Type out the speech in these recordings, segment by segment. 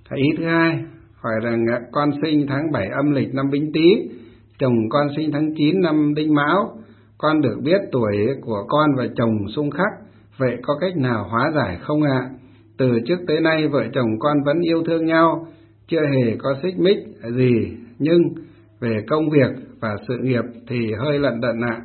Ý thứ hai hỏi rằng con sinh tháng 7 âm lịch năm Bính Tý, chồng con sinh tháng 9 năm Đinh Mão. Con được biết tuổi của con và chồng xung khắc, vậy có cách nào hóa giải không ạ? Từ trước tới nay vợ chồng con vẫn yêu thương nhau, chưa hề có xích mích gì, nhưng về công việc và sự nghiệp thì hơi lận đận ạ.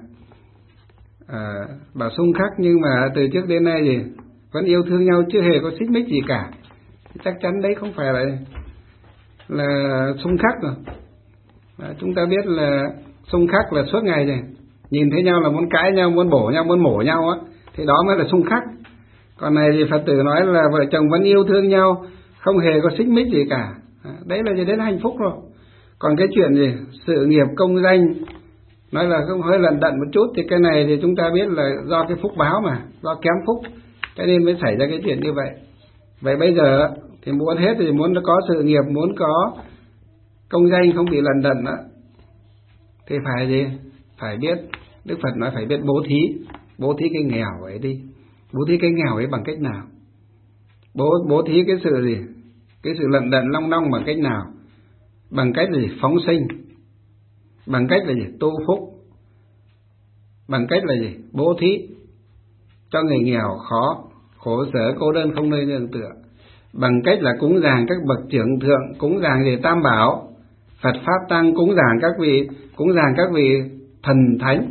Bảo xung khắc nhưng mà từ trước đến nay thì vẫn yêu thương nhau, chưa hề có xích mích gì cả. Chắc chắn đấy không phải là xung khắc rồi. Chúng ta biết là xung khắc là suốt ngày rồi, nhìn thấy nhau là muốn cãi nhau, muốn bổ nhau, muốn mổ nhau á, thì đó mới là xung khắc. Còn này thì Phật tử nói là vợ chồng vẫn yêu thương nhau, không hề có xích mích gì cả, đấy là gì, đến hạnh phúc rồi. Còn cái chuyện gì sự nghiệp công danh nói là không hơi lận đận một chút, thì cái này thì chúng ta biết là do cái phúc báo mà, do kém phúc, cho nên mới xảy ra cái chuyện như vậy. Vậy bây giờ thì muốn hết, thì muốn có sự nghiệp, muốn có công danh không bị lận đận đó, thì phải gì? Phải biết, Đức Phật nói phải biết bố thí cái nghèo ấy đi. Bố thí cái nghèo ấy bằng cách nào? Bố thí cái sự gì? Cái sự lận đận long đong bằng cách nào? Bằng cách là gì? Phóng sinh. Bằng cách là gì? Tu phúc. Bằng cách là gì? Bố thí cho người nghèo khó, khổ sở, cô đơn không nơi nương tựa. Bằng cách là cúng dường các bậc trưởng thượng, cúng dường gì? Tam bảo, Phật pháp tăng, cúng dường các vị thần thánh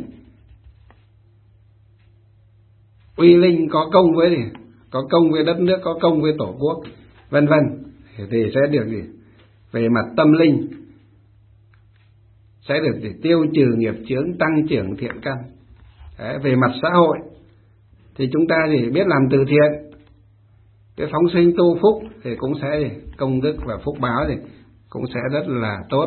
uy linh, có công với gì? Có công với đất nước, có công với tổ quốc, vân vân, thì sẽ được gì? Về mặt tâm linh sẽ được tiêu trừ nghiệp chướng, tăng trưởng thiện căn. Đấy, về mặt xã hội thì chúng ta chỉ biết làm từ thiện, cái phóng sinh tu phúc thì cũng sẽ công đức và phúc báo thì cũng sẽ rất là tốt.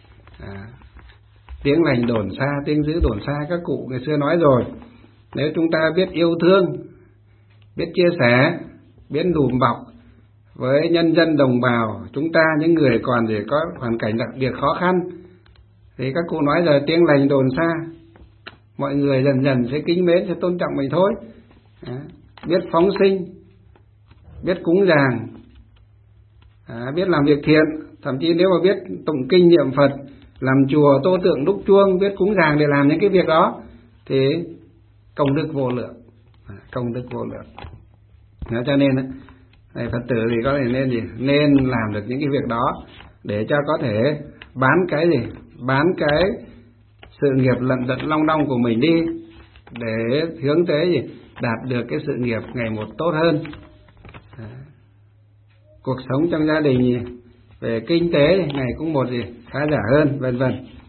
Tiếng lành đồn xa, tiếng dữ đồn xa, các cụ ngày xưa nói rồi. Nếu chúng ta biết yêu thương, biết chia sẻ, biết đùm bọc với nhân dân đồng bào, chúng ta những người còn thì có hoàn cảnh đặc biệt khó khăn, thì các cụ nói rồi, tiếng lành đồn xa, mọi người dần dần sẽ kính mến, sẽ tôn trọng mình thôi. Biết phóng sinh, biết cúng dường, biết làm việc thiện, thậm chí nếu mà biết tụng kinh niệm Phật, làm chùa, tô tượng, đúc chuông, biết cúng dường để làm những cái việc đó, thì công đức vô lượng, công đức vô lượng. Cho nên Phật tử thì có thể nên làm được những cái việc đó để cho có thể bán cái sự nghiệp lận đận long đong của mình đi, để hướng tới đạt được cái sự nghiệp ngày một tốt hơn. Cuộc sống trong gia đình về kinh tế ngày cũng một khá giả hơn, vân vân.